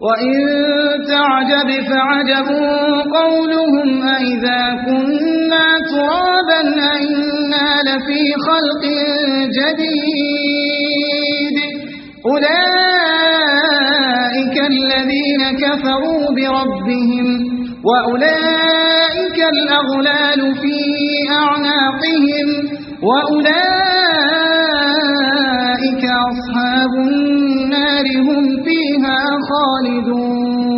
وإن تعجب فعجب قولهم أئذا كنا ترابا أئنا لفي خلق جديد أولئك الذين كفروا بربهم وأولئك الأغلال في أعناقهم وأولئك أصحاب النار هم فيها خالدون